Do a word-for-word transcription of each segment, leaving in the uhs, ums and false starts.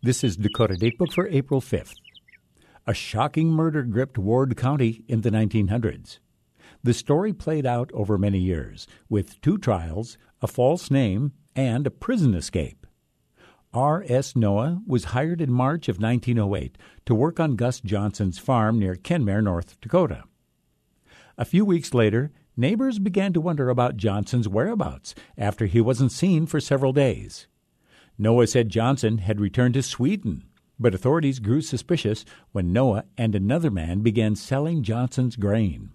This is Dakota Datebook for April fifth. A shocking murder gripped Ward County in the nineteen hundreds. The story played out over many years, with two trials, a false name, and a prison escape. R S Noah was hired in March of nineteen oh eight to work on Gus Johnson's farm near Kenmare, North Dakota. A few weeks later, neighbors began to wonder about Johnson's whereabouts after he wasn't seen for several days. Noah said Johnson had returned to Sweden, but authorities grew suspicious when Noah and another man began selling Johnson's grain.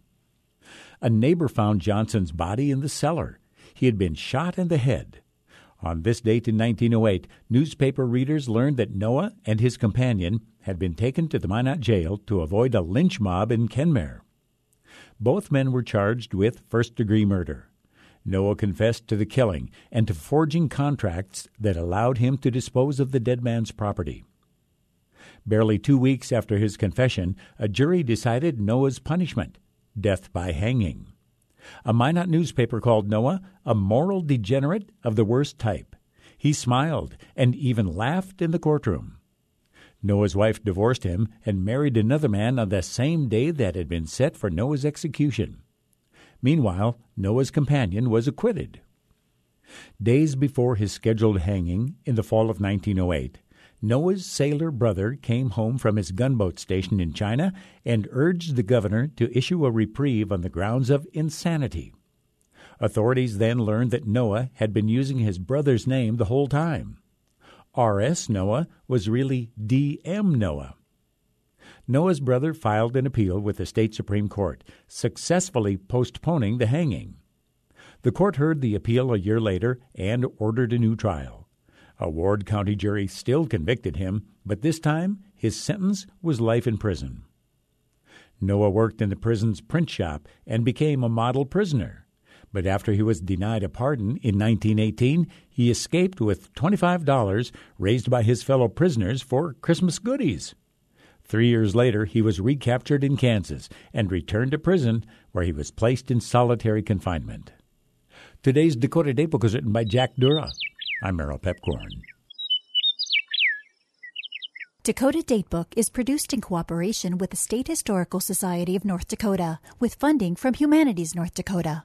A neighbor found Johnson's body in the cellar. He had been shot in the head. On this date in nineteen oh eight, newspaper readers learned that Noah and his companion had been taken to the Minot jail to avoid a lynch mob in Kenmare. Both men were charged with first-degree murder. Noah confessed to the killing and to forging contracts that allowed him to dispose of the dead man's property. Barely two weeks after his confession, a jury decided Noah's punishment, death by hanging. A Minot newspaper called Noah a moral degenerate of the worst type. He smiled and even laughed in the courtroom. Noah's wife divorced him and married another man on the same day that had been set for Noah's execution. Meanwhile, Noah's companion was acquitted. Days before his scheduled hanging in the fall of nineteen oh eight, Noah's sailor brother came home from his gunboat station in China and urged the governor to issue a reprieve on the grounds of insanity. Authorities then learned that Noah had been using his brother's name the whole time. R S Noah was really D M Noah. Noah's brother filed an appeal with the state Supreme Court, successfully postponing the hanging. The court heard the appeal a year later and ordered a new trial. A Ward County jury still convicted him, but this time his sentence was life in prison. Noah worked in the prison's print shop and became a model prisoner. But after he was denied a pardon in nineteen eighteen, he escaped with twenty-five dollars raised by his fellow prisoners for Christmas goodies. Three years later, he was recaptured in Kansas and returned to prison, where he was placed in solitary confinement. Today's Dakota Datebook was written by Jack Dura. I'm Merrill Pepcorn. Dakota Datebook is produced in cooperation with the State Historical Society of North Dakota, with funding from Humanities North Dakota.